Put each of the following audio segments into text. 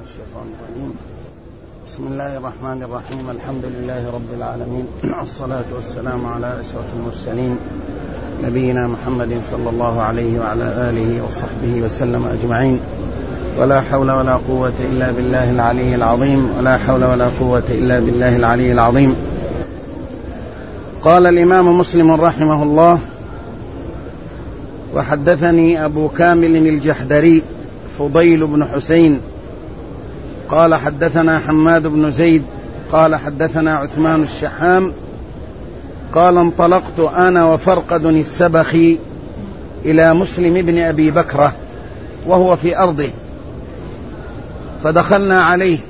الشيطان الرجيم. بسم الله الرحمن الرحيم. الحمد لله رب العالمين، والصلاة والسلام على أشرف المرسلين نبينا محمد صلى الله عليه وعلى آله وصحبه وسلم أجمعين. ولا حول ولا قوة إلا بالله العلي العظيم، ولا حول ولا قوة إلا بالله العلي العظيم. قال الإمام مسلم رحمه الله: وحدثني أبو كامل الجحدري فضيل بن حسين قال حدثنا حماد بن زيد قال حدثنا عثمان الشحام قال: انطلقت أنا وفرقد السبخي إلى مسلم بن أبي بكرة وهو في أرضه، فدخلنا عليه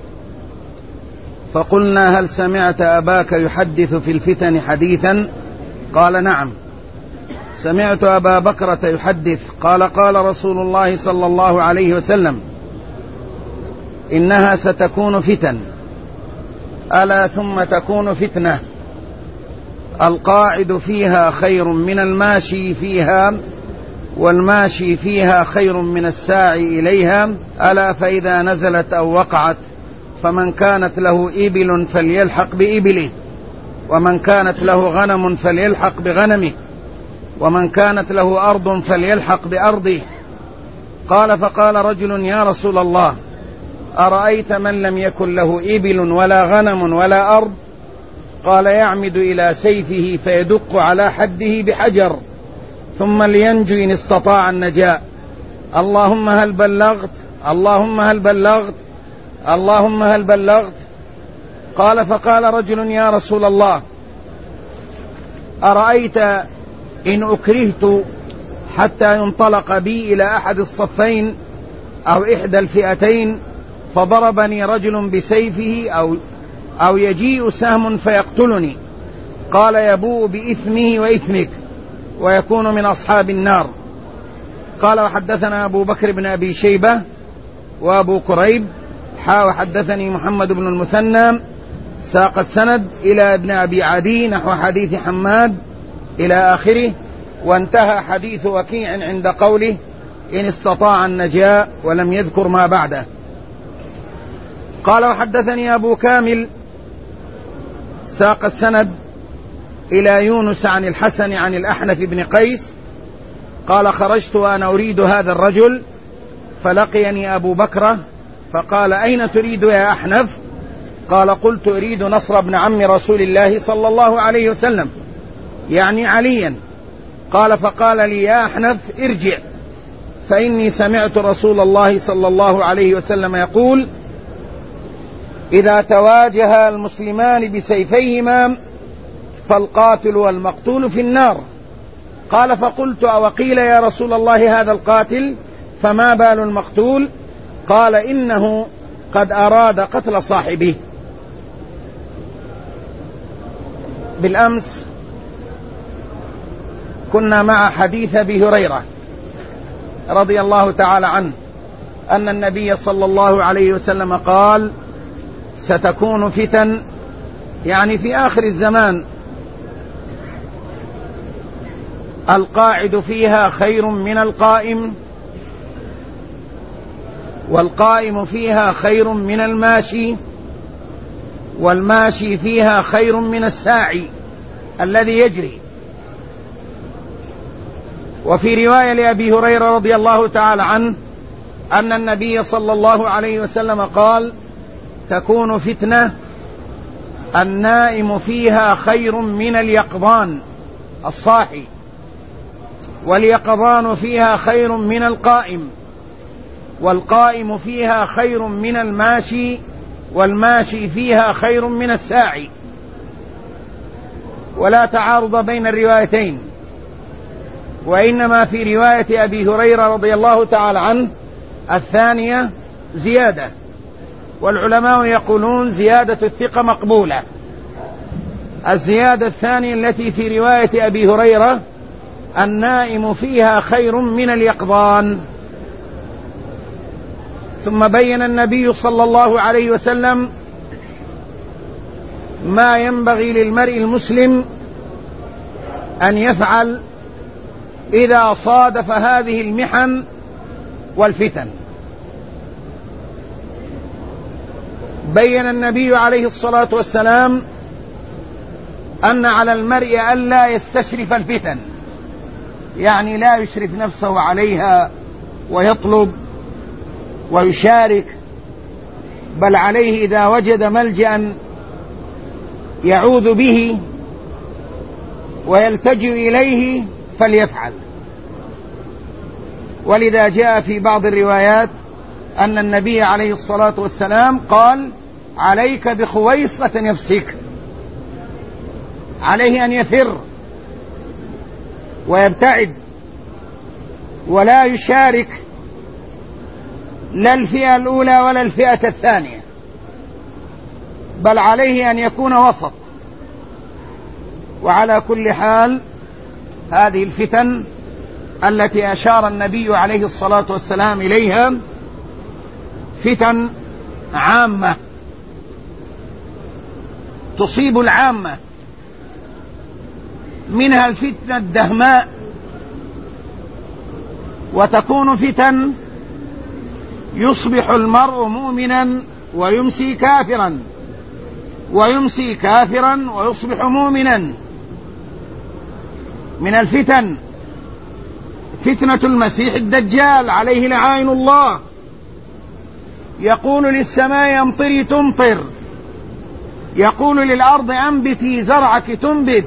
فقلنا: هل سمعت أباك يحدث في الفتن حديثا؟ قال: نعم، سمعت أبا بكرة يحدث قال: قال رسول الله صلى الله عليه وسلم: إنها ستكون فتن، ألا ثم تكون فتنة، القاعد فيها خير من الماشي فيها، والماشي فيها خير من الساعي إليها، ألا فإذا نزلت أو وقعت فمن كانت له إبل فليلحق بإبله، ومن كانت له غنم فليلحق بغنمه، ومن كانت له أرض فليلحق بأرضه. قال: فقال رجل: يا رسول الله، أرأيت من لم يكن له إبل ولا غنم ولا أرض؟ قال: يعمد إلى سيفه فيدق على حده بحجر ثم لينجو إن استطاع النجاة. اللهم هل بلغت؟ اللهم هل بلغت؟ اللهم هل بلغت؟ قال: فقال رجل: يا رسول الله، أرأيت إن أكرهت حتى ينطلق بي إلى أحد الصفين أو إحدى الفئتين فضربني رجل بسيفه أو يجيء سهم فيقتلني؟ قال: يبوء بإثمه وإثمك ويكون من أصحاب النار. قال: وحدثنا أبو بكر بن أبي شيبة وأبو كريب وحدثني محمد بن المثنى ساق السند إلى ابن أبي عدي نحو حديث حماد إلى آخره، وانتهى حديث وكيع عند قوله: إن استطاع النجاة، ولم يذكر ما بعده. قال: وحدثني أبو كامل ساق السند إلى يونس عن الحسن عن الأحنف بن قيس قال: خرجت وأنا أريد هذا الرجل فلقيني أبو بكرة فقال: أين تريد يا أحنف؟ قال: قلت: أريد نصر بن عم رسول الله صلى الله عليه وسلم، يعني عليا. قال: فقال لي: يا أحنف، ارجع، فإني سمعت رسول الله صلى الله عليه وسلم يقول: إذا تواجه المسلمان بسيفيهما فالقاتل والمقتول في النار. قال: فقلت: أوقيل يا رسول الله هذا القاتل فما بال المقتول؟ قال: إنه قد أراد قتل صاحبه. بالأمس كنا مع حديث أبي هريرة رضي الله تعالى عنه أن النبي صلى الله عليه وسلم قال: ستكون فتن، يعني في آخر الزمان، القاعد فيها خير من القائم، والقائم فيها خير من الماشي، والماشي فيها خير من الساعي الذي يجري. وفي رواية لأبي هريرة رضي الله تعالى عنه أن النبي صلى الله عليه وسلم قال: تكون فتنة النائم فيها خير من اليقظان الصاحي، واليقظان فيها خير من القائم، والقائم فيها خير من الماشي، والماشي فيها خير من الساعي. ولا تعارض بين الروايتين، وإنما في رواية أبي هريرة رضي الله تعالى عنه الثانية زيادة، والعلماء يقولون زيادة الثقة مقبولة. الزيادة الثانية التي في رواية أبي هريرة: النائم فيها خير من اليقظان. ثم بين النبي صلى الله عليه وسلم ما ينبغي للمرء المسلم أن يفعل إذا صادف هذه المحن والفتن. بين النبي عليه الصلاة والسلام أن على المرء ألا يستشرف الفتن، يعني لا يشرف نفسه عليها ويطلب ويشارك، بل عليه إذا وجد ملجأ يعوذ به ويلتجئ إليه فليفعل. ولذا جاء في بعض الروايات أن النبي عليه الصلاة والسلام قال: عليك بخويصة نفسك، عليه أن يفر ويبتعد ولا يشارك لا الفئة الأولى ولا الفئة الثانية، بل عليه أن يكون وسط. وعلى كل حال هذه الفتن التي أشار النبي عليه الصلاة والسلام إليها فتن عامة تصيب العامة، منها الفتنة الدهماء، وتكون فتن يصبح المرء مؤمنا ويمسي كافرا، ويمسي كافرا ويصبح مؤمنا. من الفتن فتنة المسيح الدجال عليه لعائن الله، يقول للسماء أمطري تمطر، يقول للأرض أنبتي زرعك تنبت،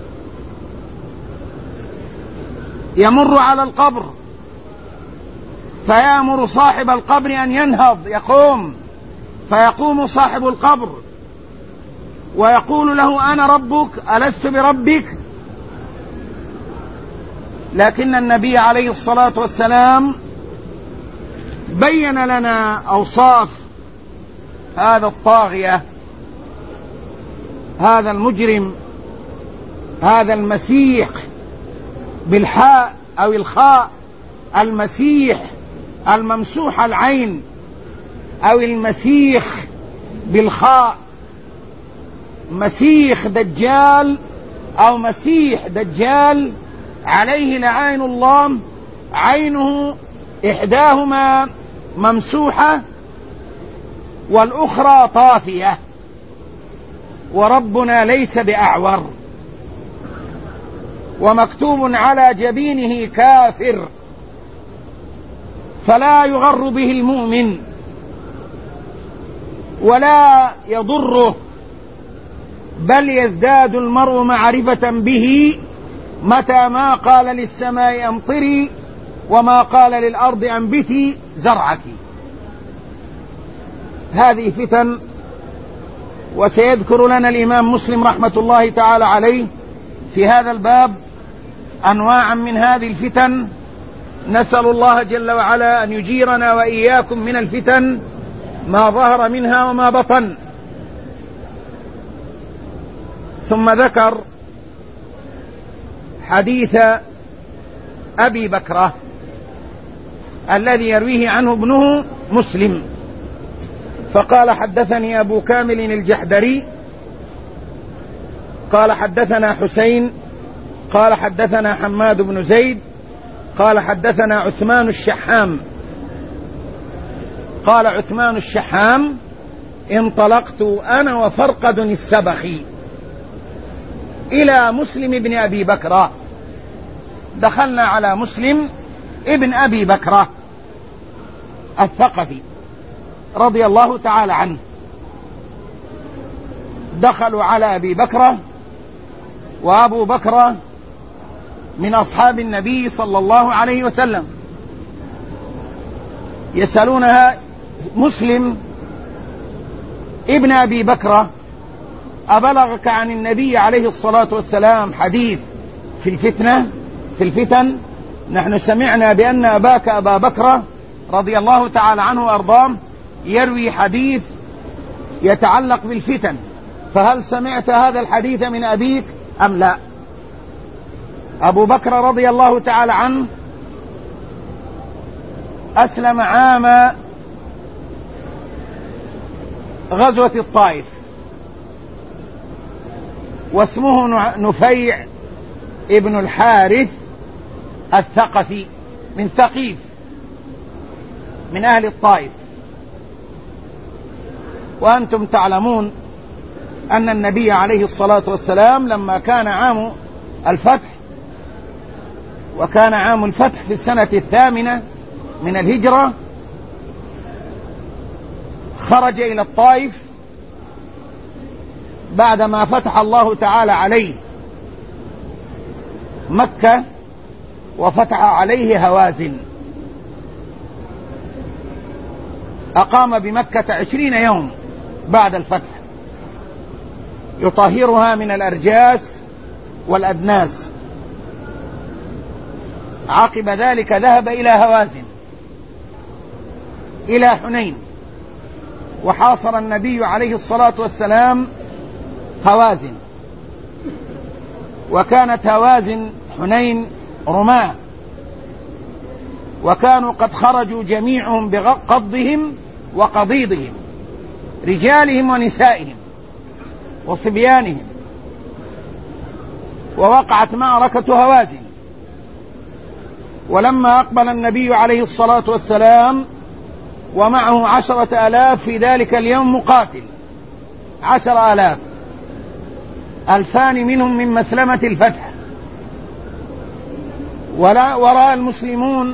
يمر على القبر فيأمر صاحب القبر أن ينهض يقوم، فيقوم صاحب القبر ويقول له: أنا ربك ألست بربك؟ لكن النبي عليه الصلاة والسلام بين لنا أوصاف هذا الطاغية، هذا المجرم، هذا المسيح بالحاء أو الخاء، المسيح الممسوح العين، أو المسيح بالخاء، مسيح دجال أو مسيح دجال عليه لعين الله، عينه إحداهما ممسوحة والأخرى طافية، وربنا ليس بأعور، ومكتوب على جبينه كافر، فلا يغر به المؤمن ولا يضره، بل يزداد المرء معرفة به متى ما قال للسماء أمطري وما قال للأرض أنبتي زرعك. هذه فتن، وسيذكر لنا الإمام مسلم رحمة الله تعالى عليه في هذا الباب أنواعا من هذه الفتن. نسأل الله جل وعلا أن يجيرنا وإياكم من الفتن ما ظهر منها وما بطن. ثم ذكر حديث أبي بكرة الذي يرويه عنه ابنه مسلم، فقال: حدثني أبو كامل الجحدري قال حدثنا حسين قال حدثنا حماد بن زيد قال حدثنا عثمان الشحام قال عثمان الشحام: انطلقت أنا وفرقد السبخي إلى مسلم بن أبي بكرة، دخلنا على مسلم ابن أبي بكرة الثقفي رضي الله تعالى عنه. دخلوا على أبي بكرة، وأبو بكرة من أصحاب النبي صلى الله عليه وسلم، يسألونها: مسلم ابن أبي بكرة، أبلغك عن النبي عليه الصلاة والسلام حديث في الفتن؟ نحن سمعنا بأن أباك أبا بكرة رضي الله تعالى عنه وأرضاه يروي حديث يتعلق بالفتن، فهل سمعت هذا الحديث من أبيك أم لا؟ أبو بكر رضي الله تعالى عنه أسلم عام غزوة الطائف، واسمه نفيع ابن الحارث الثقفي من ثقيف من أهل الطائف. وأنتم تعلمون أن النبي عليه الصلاة والسلام لما كان عام الفتح، وكان عام الفتح في السنة 8 من الهجرة، خرج إلى الطائف بعدما فتح الله تعالى عليه مكة وفتح عليه هوازن. أقام بمكة 20 يوم بعد الفتح يطهرها من الأرجاس والأدناس. عقب ذلك ذهب إلى هوازن إلى حنين، وحاصر النبي عليه الصلاة والسلام هوازن، وكانت هوازن حنين رماة، وكانوا قد خرجوا جميعهم بقضهم وقضيضهم، رجالهم ونسائهم وصبيانهم، ووقعت معركة هوازن. ولما أقبل النبي عليه الصلاة والسلام ومعه 10,000 في ذلك اليوم مقاتل، 10,000، 2,000 منهم من مسلمة الفتح، ورأى المسلمون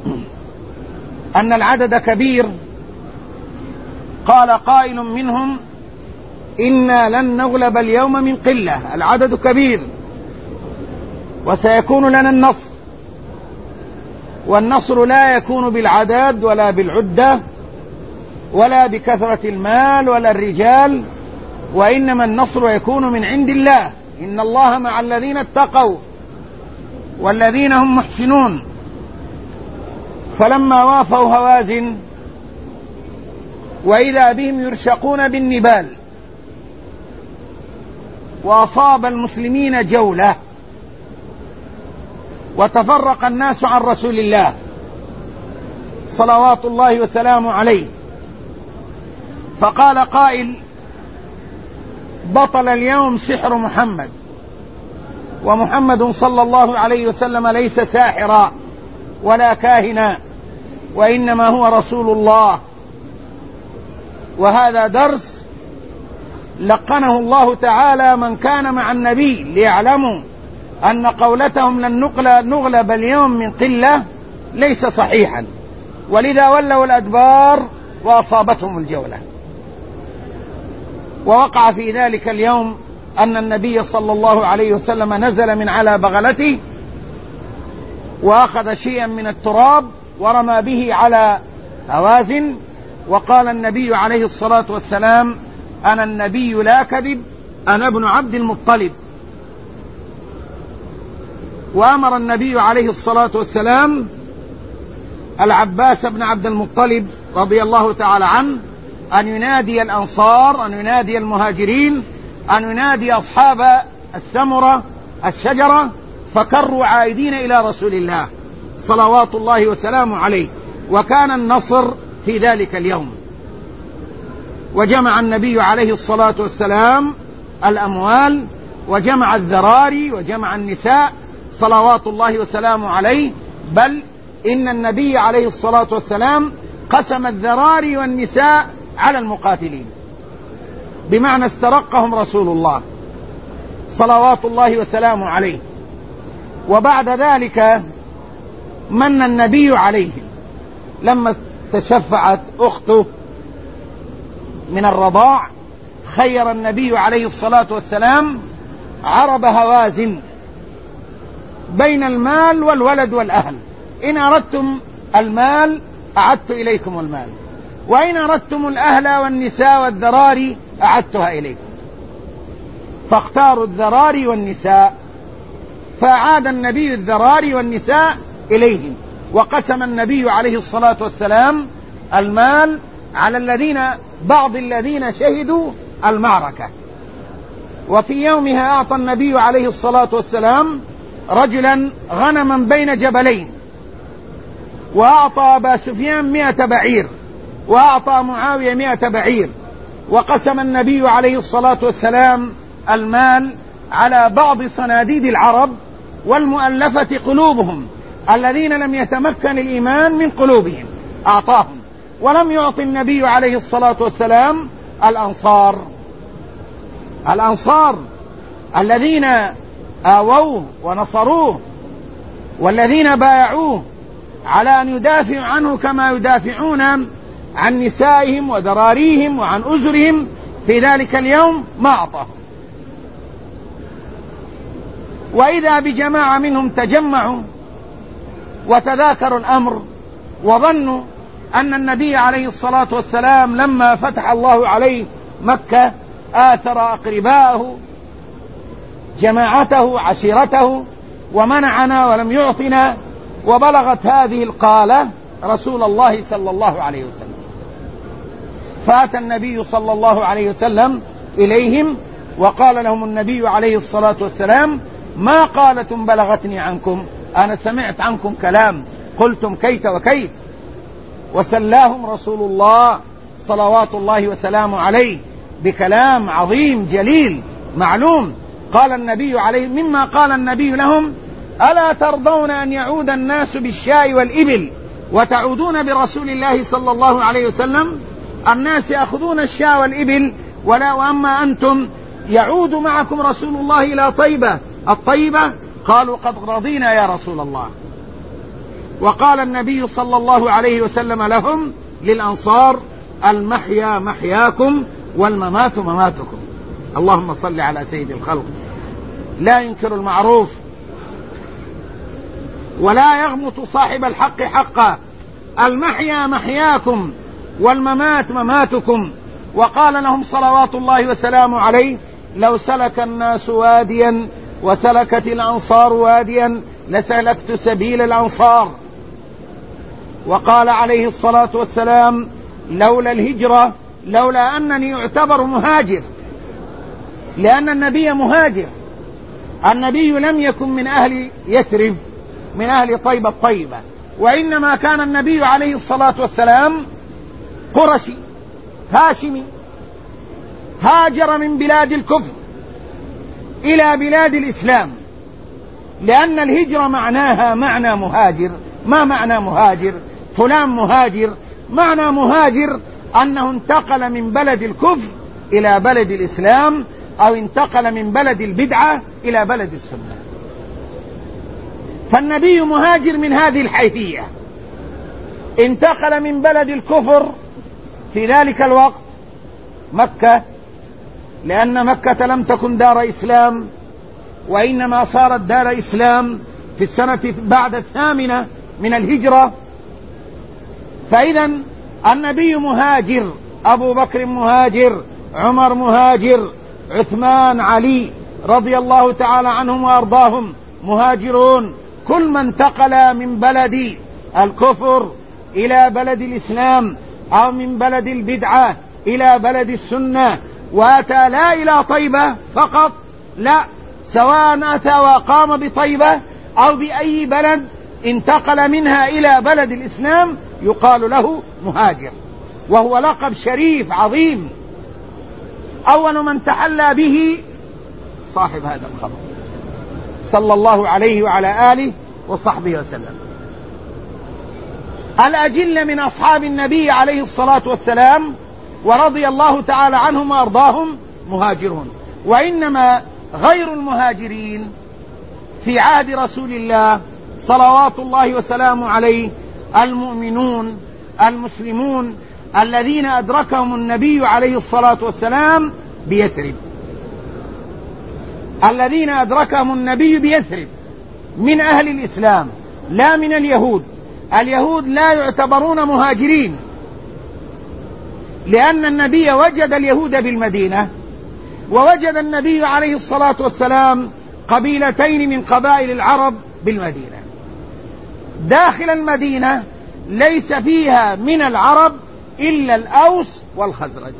أن العدد كبير، قال قائل منهم: إنا لن نغلب اليوم من قلة، العدد كبير وسيكون لنا النصر، والنصر لا يكون بالعدد ولا بالعدة ولا بكثرة المال ولا الرجال، وإنما النصر يكون من عند الله، إن الله مع الذين اتقوا والذين هم محسنون. فلما وافوا هوازن وإذا بهم يرشقون بالنبال، وأصاب المسلمين جولة، وتفرق الناس عن رسول الله صلوات الله وسلامه عليه. فقال قائل: بطل اليوم سحر محمد، ومحمد صلى الله عليه وسلم ليس ساحرا ولا كاهنا، وإنما هو رسول الله. وهذا درس لقنه الله تعالى من كان مع النبي، ليعلموا أن قولتهم لن نغلب اليوم من قلة ليس صحيحا، ولذا ولوا الأدبار وأصابتهم الجولة. ووقع في ذلك اليوم أن النبي صلى الله عليه وسلم نزل من على بغلته وأخذ شيئا من التراب ورمى به على هوازن، وقال النبي عليه الصلاة والسلام: أنا النبي لا كذب، أنا ابن عبد المطلب. وأمر النبي عليه الصلاة والسلام العباس بن عبد المطلب رضي الله تعالى عنه أن ينادي الأنصار، أن ينادي المهاجرين، أن ينادي أصحاب الثمرة الشجرة، فكروا عائدين إلى رسول الله صلوات الله وسلامه عليه. وكان النصر في ذلك اليوم. وجمع النبي عليه الصلاة والسلام الأموال، وجمع الذراري، وجمع النساء صلوات الله وسلامه عليه. بل إن النبي عليه الصلاة والسلام قسم الذراري والنساء على المقاتلين، بمعنى استرقهم رسول الله صلوات الله وسلامه عليه. وبعد ذلك من النبي عليهم لما تشفعت أخته من الرضاع، خير النبي عليه الصلاة والسلام عرب هوازن بين المال والولد والأهل: إن أردتم المال أعدت إليكم المال، وإن أردتم الأهل والنساء والذراري أعدتها إليكم. فاختاروا الذراري والنساء، فأعاد النبي الذراري والنساء إليهم. وقسم النبي عليه الصلاة والسلام المال على بعض الذين شهدوا المعركة. وفي يومها أعطى النبي عليه الصلاة والسلام رجلا غنما بين جبلين، وأعطى أبا سفيان 100 بعير، وأعطى معاوية 100 بعير. وقسم النبي عليه الصلاة والسلام المال على بعض صناديد العرب والمؤلفة قلوبهم، الذين لم يتمكن الإيمان من قلوبهم أعطاهم. ولم يعط النبي عليه الصلاة والسلام الأنصار الذين آووه ونصروه والذين بايعوه على أن يدافعوا عنه كما يدافعون عن نسائهم وذراريهم وعن أزرهم في ذلك اليوم ما أعطاهم. وإذا بجماعة منهم تجمعوا وتذاكروا الأمر وظنوا أن النبي عليه الصلاة والسلام لما فتح الله عليه مكة آثر أقرباءه جماعته عشيرته ومنعنا ولم يعطنا، وبلغت هذه القالة رسول الله صلى الله عليه وسلم، فأتى النبي صلى الله عليه وسلم إليهم وقال لهم النبي عليه الصلاة والسلام: ما قالة بلغتني عنكم، أنا سمعت عنكم كلام قلتم كيت وكيت. وسلاهم رسول الله صلوات الله وسلامه عليه بكلام عظيم جليل معلوم. قال النبي عليه مما قال النبي لهم: ألا ترضون أن يعود الناس بالشاء والإبل وتعودون برسول الله صلى الله عليه وسلم؟ الناس يأخذون الشاء والإبل وأما أنتم يعود معكم رسول الله إلى طيبة الطيبة. قالوا: قد رضينا يا رسول الله. وقال النبي صلى الله عليه وسلم لهم للأنصار: المحيا محياكم والممات مماتكم. اللهم صل على سيد الخلق. لا ينكر المعروف ولا يغمط صاحب الحق حقا. المحيا محياكم والممات مماتكم. وقال لهم صلوات الله وسلامه عليه: لو سلك الناس واديا وسلكت الأنصار واديا لسلكت سبيل الأنصار. وقال عليه الصلاة والسلام: لولا الهجرة، لولا أنني أعتبر مهاجر، لأن النبي مهاجر. النبي لم يكن من أهل يثرب، من أهل طيبة الطيبة، وإنما كان النبي عليه الصلاة والسلام قرشي هاشمي، هاجر من بلاد الكفر إلى بلاد الإسلام، لأن الهجرة معناها معنى مهاجر. ما معنى مهاجر؟ فلان مهاجر، معنى مهاجر أنه انتقل من بلد الكفر إلى بلد الإسلام، أو انتقل من بلد البدعة إلى بلد السنة. فالنبي مهاجر من هذه الحيثية، انتقل من بلد الكفر في ذلك الوقت مكة، لأن مكة لم تكن دار إسلام، وإنما صارت دار إسلام في السنة بعد 8 من الهجرة. فإذا النبي مهاجر، أبو بكر مهاجر، عمر مهاجر، عثمان، علي رضي الله تعالى عنهم وأرضاهم مهاجرون. كل من انتقل من بلد الكفر إلى بلد الإسلام، أو من بلد البدعة إلى بلد السنة، وأتى لا إلى طيبة فقط، لا، سواء أتى وقام بطيبة أو بأي بلد انتقل منها إلى بلد الإسلام، يقال له مهاجر، وهو لقب شريف عظيم. أول من تحلى به صاحب هذا الخبر صلى الله عليه وعلى آله وصحبه وسلم. الأجل من أصحاب النبي عليه الصلاة والسلام ورضي الله تعالى عنهم وأرضاهم مهاجرون، وإنما غير المهاجرين في عهد رسول الله صلوات الله وسلامه عليه المؤمنون المسلمون الذين أدركهم النبي عليه الصلاة والسلام بيثرب، الذين أدركهم النبي بيثرب من أهل الإسلام، لا من اليهود. اليهود لا يعتبرون مهاجرين، لأن النبي وجد اليهود بالمدينة، ووجد النبي عليه الصلاة والسلام قبيلتين من قبائل العرب بالمدينة. داخل المدينة ليس فيها من العرب إلا الأوس والخزرج،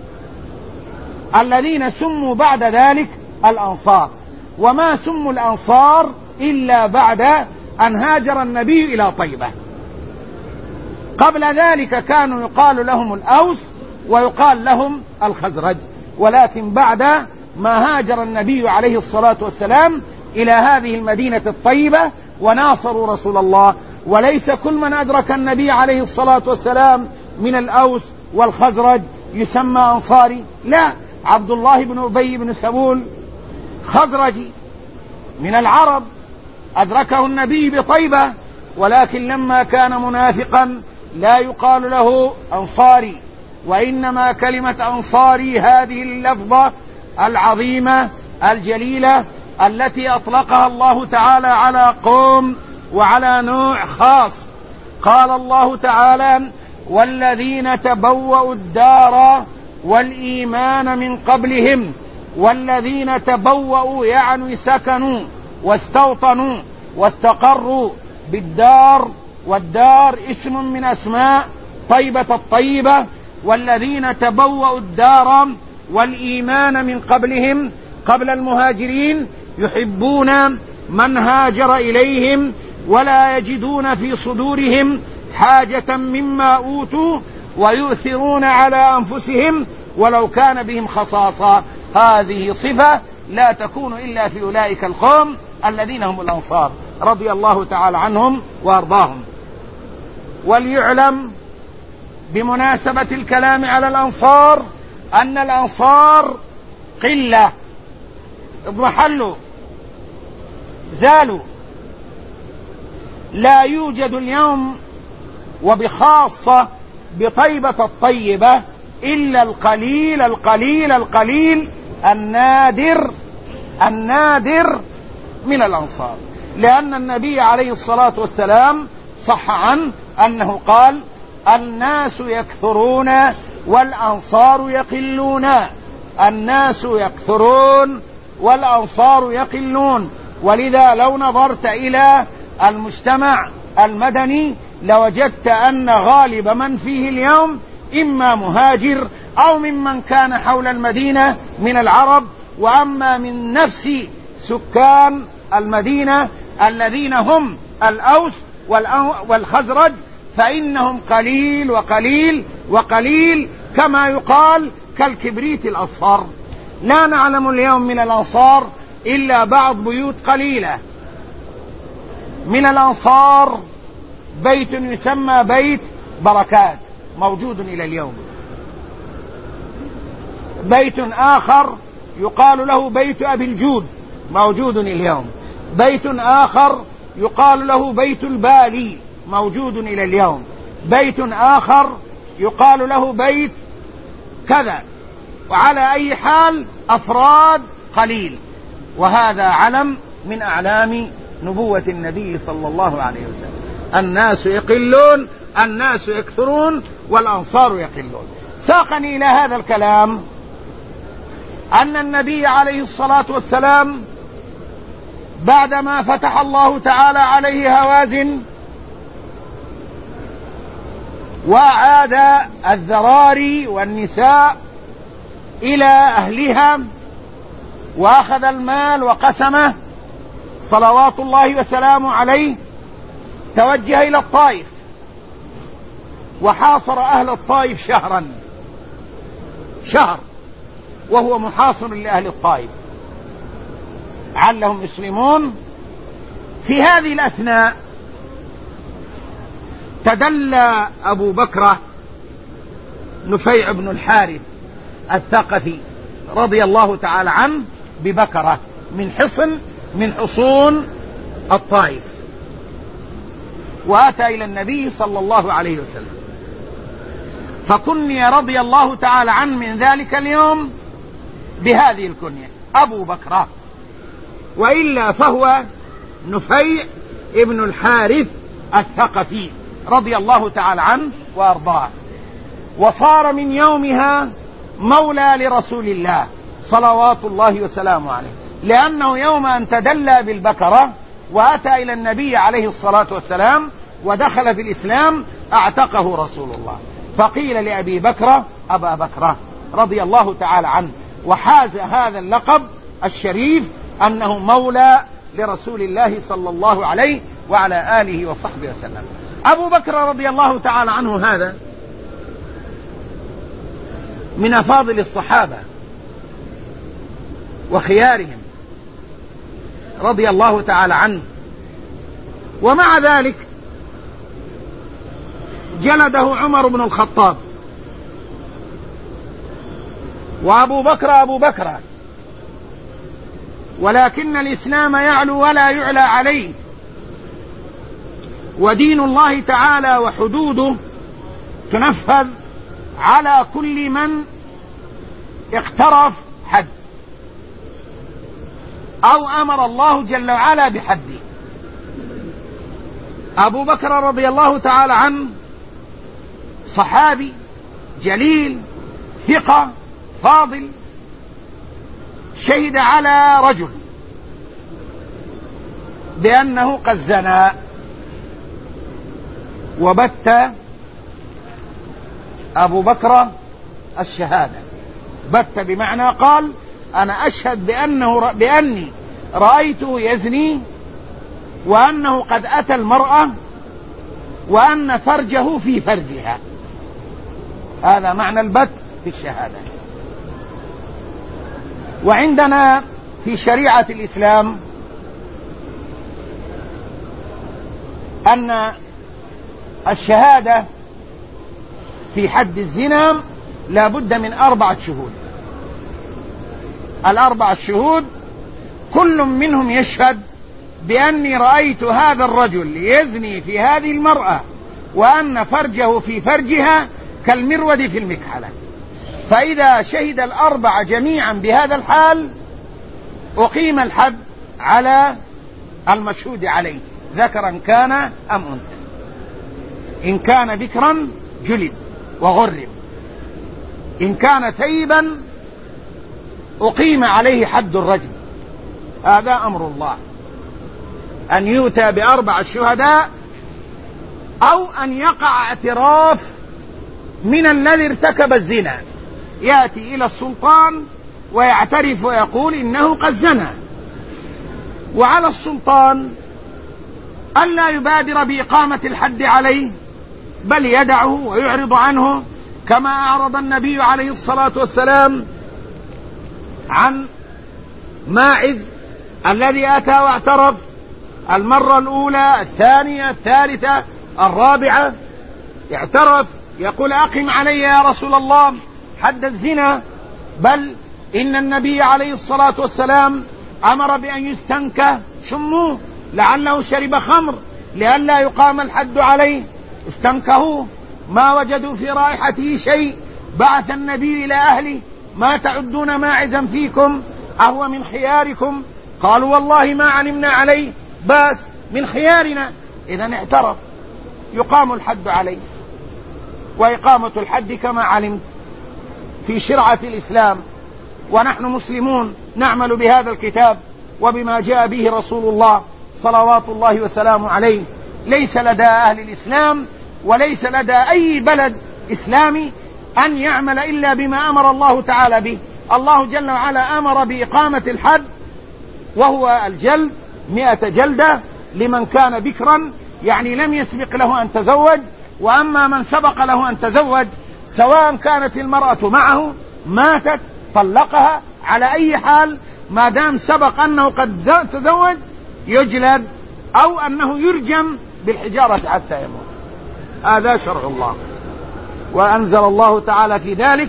الذين سموا بعد ذلك الأنصار، وما سموا الأنصار إلا بعد أن هاجر النبي إلى طيبة. قبل ذلك كانوا يقال لهم الأوس ويقال لهم الخزرج، ولكن بعد ما هاجر النبي عليه الصلاة والسلام إلى هذه المدينة الطيبة وناصروا رسول الله. وليس كل من أدرك النبي عليه الصلاة والسلام من الأوس والخزرج يسمى أنصاري؟ لا، عبد الله بن أبي بن سلول خزرجي من العرب، أدركه النبي بطيبة، ولكن لما كان منافقا لا يقال له أنصاري، وإنما كلمة أنصاري هذه اللفظة العظيمة الجليلة التي أطلقها الله تعالى على قوم وعلى نوع خاص. قال الله تعالى: والذين تبوأوا الدار والإيمان من قبلهم. والذين تبوأوا يعني سكنوا واستوطنوا واستقروا بالدار، والدار اسم من أسماء طيبة الطيبة. والذين تبوأوا الدار والإيمان من قبلهم، قبل المهاجرين، يحبون من هاجر إليهم ولا يجدون في صدورهم حاجة مما أوتوا ويؤثرون على أنفسهم ولو كان بهم خصاصة. هذه صفة لا تكون إلا في أولئك القوم الذين هم الأنصار رضي الله تعالى عنهم وأرضاهم. وليعلم بمناسبة الكلام على الأنصار أن الأنصار قلة، اضمحلوا، زالوا، لا يوجد اليوم وبخاصة بطيبة الطيبة إلا القليل القليل القليل النادر من الأنصار، لأن النبي عليه الصلاة والسلام صح عنه أنه قال: الناس يكثرون والأنصار يقلون. الناس يكثرون والأنصار يقلون. ولذا لو نظرت إلى المجتمع المدني لوجدت أن غالب من فيه اليوم إما مهاجر أو ممن كان حول المدينة من العرب. وأما من نفس سكان المدينة الذين هم الأوس والخزرج فإنهم قليل وقليل وقليل، كما يقال كالكبريت الأصفر. لا نعلم اليوم من الأنصار إلا بعض بيوت قليلة. من الأنصار بيت يسمى بيت بركات موجود إلى اليوم، بيت آخر يقال له بيت أبي الجود موجود اليوم، بيت آخر يقال له بيت البالي موجود إلى اليوم، بيت آخر يقال له بيت كذا. وعلى أي حال أفراد قليل، وهذا علم من أعلام نبوة النبي صلى الله عليه وسلم. الناس يقلون، الناس يكثرون، والأنصار يقلون. ساقني إلى هذا الكلام أن النبي عليه الصلاة والسلام بعدما فتح الله تعالى عليه هوازن وأعاد الذراري والنساء إلى أهلها وأخذ المال وقسمه صلوات الله وسلامه عليه، توجه إلى الطائف وحاصر أهل الطائف شهر وهو محاصر لأهل الطائف علهم يسلمون. في هذه الأثناء تدلى أبو بكر نفيع بن الحارث الثقفي رضي الله تعالى عنه ببكرة من حصن من حصون الطائف، وأتى إلى النبي صلى الله عليه وسلم، فكني رضي الله تعالى عنه من ذلك اليوم بهذه الكنية أبو بكر، وإلا فهو نفيع ابن الحارث الثقفي رضي الله تعالى عنه وأرضاه. وصار من يومها مولى لرسول الله صلوات الله وسلامه عليه، لأنه يوم أن تدلى بالبكرة وأتى إلى النبي عليه الصلاة والسلام ودخل في الإسلام اعتقه رسول الله، فقيل لأبي بكر أبا بكر رضي الله تعالى عنه، وحاز هذا اللقب الشريف أنه مولى لرسول الله صلى الله عليه وعلى آله وصحبه وسلم. أبو بكر رضي الله تعالى عنه هذا من أفاضل الصحابة وخيارهم رضي الله تعالى عنه، ومع ذلك جلده عمر بن الخطاب وأبو بكر أبو بكر، ولكن الإسلام يعلو ولا يعلى عليه، ودين الله تعالى وحدوده تنفذ على كل من اقترف حد أو أمر الله جل وعلا بحده. أبو بكر رضي الله تعالى عنه صحابي جليل ثقة فاضل، شهد على رجل بأنه قد زنى، وبت أبو بكر الشهادة. بت بمعنى قال أنا أشهد بأني رأيته يزني، وأنه قد أتى المرأة، وأن فرجه في فرجها. هذا معنى البت في الشهادة. وعندنا في شريعة الإسلام أن الشهادة في حد الزنا لا بد من 4 شهود. 4 شهود كل منهم يشهد بأني رأيت هذا الرجل يزني في هذه المرأة، وأن فرجه في فرجها كالمرود في المكحلة. فإذا شهد 4 جميعا بهذا الحال أقيم الحد على المشهود عليه، ذكرا كان أم أنثى. إن كان بكرا جلد وغرب، إن كان ثيبا أقيم عليه حد الرجم. هذا أمر الله، أن يؤتى ب4 شهداء، أو أن يقع اعتراف من الذي ارتكب الزنا، يأتي إلى السلطان ويعترف ويقول إنه قد زنى. وعلى السلطان ألا يبادر بإقامة الحد عليه، بل يدعه ويعرض عنه، كما أعرض النبي عليه الصلاة والسلام عن ماعز الذي أتى واعترف المرة الأولى، الثانية، الثالثة، الرابعة، اعترف يقول أقم علي يا رسول الله حد الزنا، بل إن النبي عليه الصلاة والسلام أمر بأن يستنكى شموه لعله شرب خمر لئلا يقام الحد عليه. استنكهوه ما وجدوا في رائحته شيء، بعث النبي إلى أهله ما تعدون ماعزا فيكم أهو من خياركم؟ قالوا والله ما علمنا عليه بس من خيارنا. إذن اعترف، يقام الحد عليه. وإقامة الحد كما علمت في شرعة الإسلام، ونحن مسلمون نعمل بهذا الكتاب وبما جاء به رسول الله صلوات الله وسلامه عليه. ليس لدى أهل الإسلام وليس لدى أي بلد إسلامي أن يعمل إلا بما أمر الله تعالى به. الله جل وعلا أمر بإقامة الحد، وهو الجلد 100 جلدة لمن كان بكرا، يعني لم يسبق له أن تزوج. وأما من سبق له أن تزوج، سواء كانت المرأة معه ماتت طلقها، على أي حال ما دام سبق أنه قد تزوج يجلد، أو أنه يرجم بالحجارة حتى يموت. هذا شرع الله. وأنزل الله تعالى في ذلك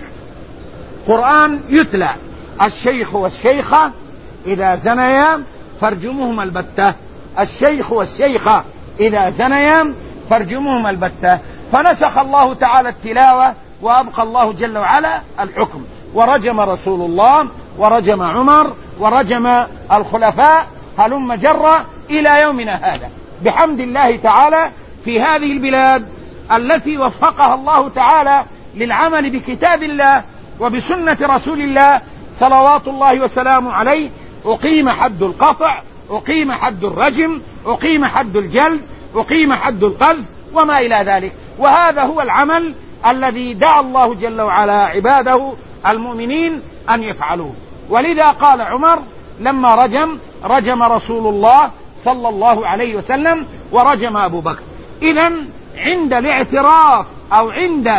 قرآن يتلى: الشيخ والشيخة إذا زنيا فارجموهما البتة. الشيخ والشيخة إذا زنيا فارجموهما البتة. فنسخ الله تعالى التلاوة وأبقى الله جل وعلا الحكم، ورجم رسول الله ورجم عمر ورجم الخلفاء هلم جرا إلى يومنا هذا، بحمد الله تعالى. في هذه البلاد التي وفقها الله تعالى للعمل بكتاب الله وبسنة رسول الله صلوات الله وسلامه عليه، أقيم حد القطع، أقيم حد الرجم، أقيم حد الجلد، أقيم حد القذف وما إلى ذلك. وهذا هو العمل الذي دعا الله جل وعلا عباده المؤمنين أن يفعلوه. ولذا قال عمر لما رجم رسول الله صلى الله عليه وسلم ورجم أبو بكر. إذن عند الاعتراف أو عند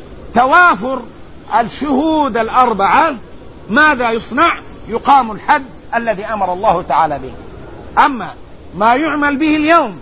توافر الشهود 4 ماذا يصنع؟ يقام الحد الذي أمر الله تعالى به. أما ما يعمل به اليوم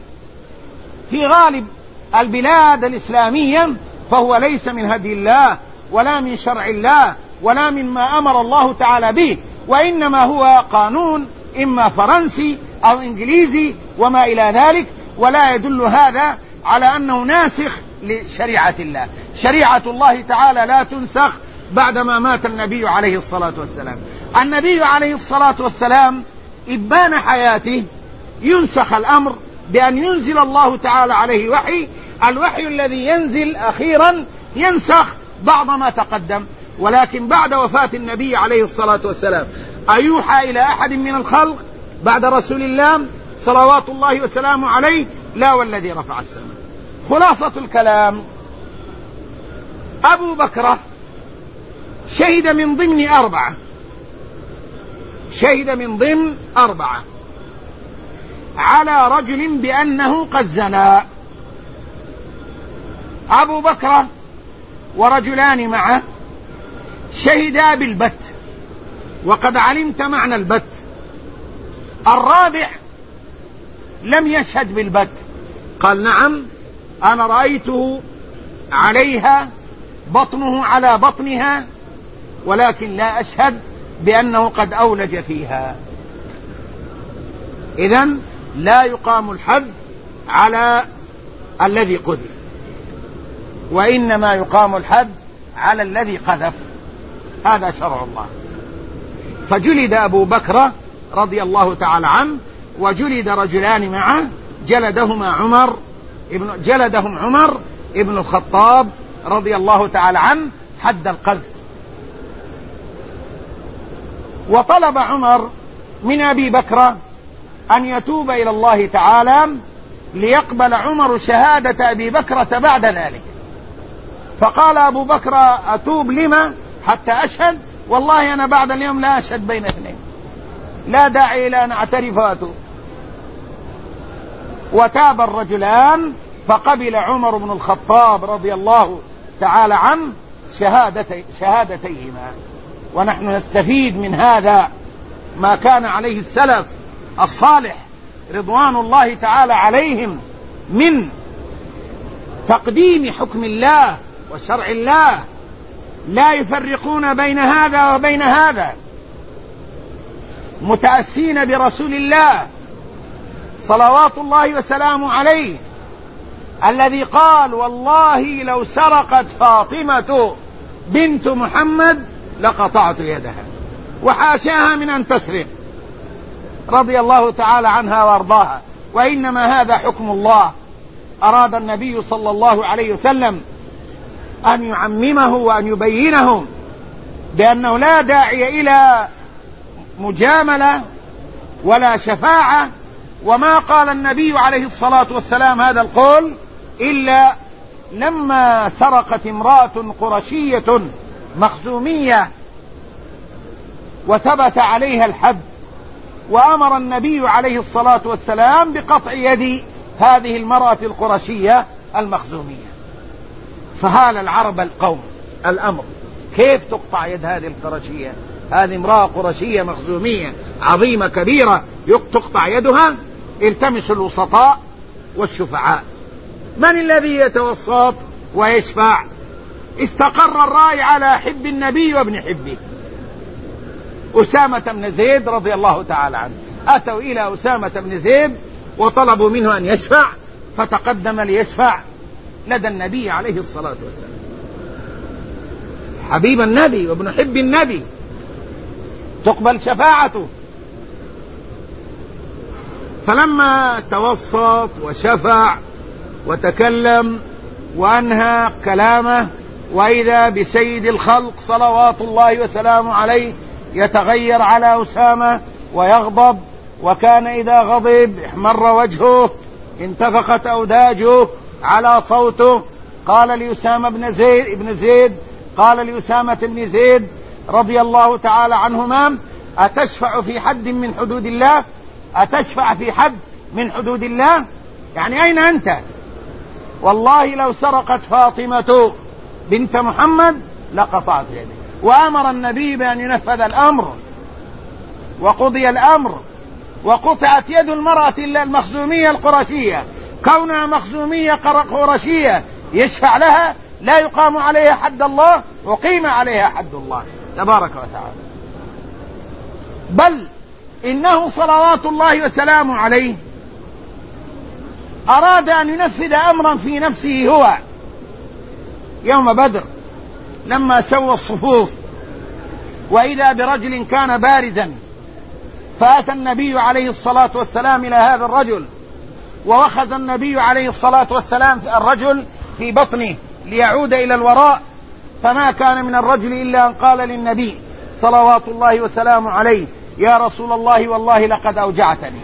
في غالب البلاد الإسلامية فهو ليس من هدي الله ولا من شرع الله ولا مما أمر الله تعالى به، وإنما هو قانون إما فرنسي أو إنجليزي وما إلى ذلك، ولا يدل هذا على أنه ناسخ لشريعة الله. شريعة الله تعالى لا تنسخ بعدما مات النبي عليه الصلاة والسلام. النبي عليه الصلاة والسلام إبان حياته ينسخ الأمر بأن ينزل الله تعالى عليه وحي، الوحي الذي ينزل أخيرا ينسخ بعض ما تقدم. ولكن بعد وفاة النبي عليه الصلاة والسلام أيوحى إلى أحد من الخلق بعد رسول الله صلوات الله وسلامه عليه؟ لا، والذي رفع السماء. خلاصة الكلام: أبو بكر شهد من ضمن أربعة على رجل بأنه قد زنى. أبو بكر ورجلان معه شهدا بالبت، وقد علمت معنى البت. الرابع لم يشهد بالبت، قال: نعم أنا رأيته عليها بطنه على بطنها، ولكن لا أشهد بأنه قد أولج فيها. إذن لا يقام الحد على الذي قذف، وإنما يقام الحد على الذي قذف. هذا شرع الله. فجلد أبو بكر رضي الله تعالى عنه، وجلد رجلان معه، جلدهم عمر ابن الخطاب رضي الله تعالى عنه حد القذف. وطلب عمر من أبي بكر أن يتوب إلى الله تعالى ليقبل عمر شهادة أبي بكرة بعد ذلك. فقال أبو بكر: أتوب لما حتى أشهد؟ والله أنا بعد اليوم لا أشهد بين اثنين، لا داعي إلى أن أعترف وأتوب. وتاب الرجلان، فقبل عمر بن الخطاب رضي الله تعالى عنه شهادتيهما. ونحن نستفيد من هذا ما كان عليه السلف الصالح رضوان الله تعالى عليهم من تقديم حكم الله وشرع الله، لا يفرقون بين هذا وبين هذا، متأسين برسول الله صلوات الله وسلامه عليه الذي قال: والله لو سرقت فاطمة بنت محمد لقطعت يدها، وحاشاها من أن تسرق، رضي الله تعالى عنها وارضاها. وإنما هذا حكم الله، أراد النبي صلى الله عليه وسلم أن يعممه وأن يبينه بأنه لا داعي إلى مجاملة ولا شفاعة. وما قال النبي عليه الصلاة والسلام هذا القول إلا لما سرقت امرأة قرشية مخزومية وثبت عليها الحد، وأمر النبي عليه الصلاة والسلام بقطع يد هذه المرأة القرشية المخزومية. فهال العرب القوم الأمر، كيف تقطع يد هذه القرشية؟ هذه امرأة قرشية مخزومية عظيمة كبيرة تقطع يدها؟ التمسوا الوسطاء والشفعاء. من الذي يتوسط ويشفع؟ استقر الرأي على حب النبي وابن حبه، أسامة بن زيد رضي الله تعالى عنه. أتوا إلى أسامة بن زيد وطلبوا منه أن يشفع، فتقدم ليشفع لدى النبي عليه الصلاة والسلام، حبيب النبي وابن حب النبي، تقبل شفاعته. فلما توسط وشفع وتكلم وأنهى كلامه، وإذا بسيد الخلق صلوات الله وسلامه عليه يتغير على أسامة ويغضب، وكان إذا غضب احمر وجهه، انتفخت أوداجه على صوته. قال لأسامة بن زيد قال لأسامة بن زيد رضي الله تعالى عنهما: أتشفع في حد من حدود الله؟ أتشفع في حد من حدود الله؟ يعني أين أنت؟ والله لو سرقت فاطمة بنت محمد لقطعت يده. وأمر النبي بأن ينفذ الأمر، وقضي الأمر، وقطعت يد المرأة المخزومية القرشية. كونها مخزومية قرشية يشفع لها؟ لا يقام عليها حد الله، وقيم عليها حد الله. تبارك وتعالى. بل إنه صلوات الله وسلامه عليه أراد أن ينفذ أمرا في نفسه هو يوم بدر لما سوى الصفوف، وإذا برجل كان بارزا، فأتى النبي عليه الصلاة والسلام إلى هذا الرجل، وأخذ النبي عليه الصلاة والسلام الرجل في بطنه ليعود إلى الوراء، فما كان من الرجل إلا أن قال للنبي صلوات الله وسلامه عليه: يا رسول الله والله لقد أوجعتني،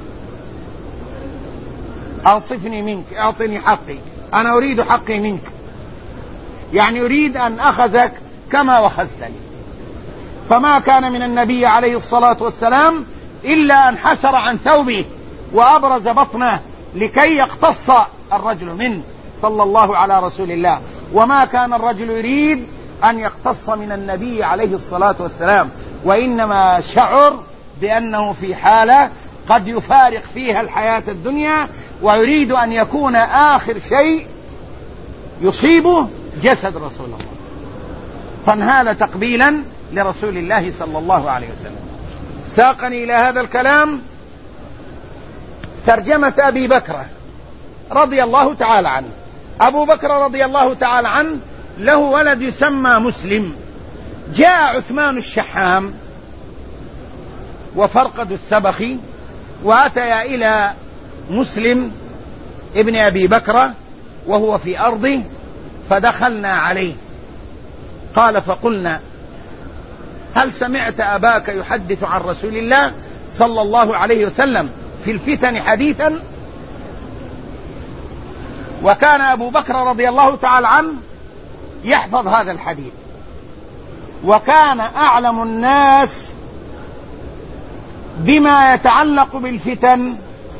أنصفني منك، أعطني حقي، أنا أريد حقي منك، يعني أريد أن أخذك كما وخذتني. فما كان من النبي عليه الصلاة والسلام إلا أن حسر عن ثوبه وأبرز بطنه لكي يقتص الرجل منه صلى الله على رسول الله. وما كان الرجل يريد أن يقتص من النبي عليه الصلاة والسلام، وإنما شعر بأنه في حالة قد يفارق فيها الحياة الدنيا، ويريد أن يكون آخر شيء يصيبه جسد رسول الله، فانهال تقبيلا لرسول الله صلى الله عليه وسلم. ساقني إلى هذا الكلام ترجمة أبي بكر رضي الله تعالى عنه. أبو بكر رضي الله تعالى عنه له ولد يسمى مسلم. جاء عثمان الشحام وفرقد السبخي وأتيا إلى مسلم ابن أبي بكر وهو في أرضه، فدخلنا عليه. قال: فقلنا: هل سمعت أباك يحدث عن رسول الله صلى الله عليه وسلم في الفتن حديثا؟ وكان أبو بكر رضي الله تعالى عنه يحفظ هذا الحديث، وكان أعلم الناس بما يتعلق بالفتن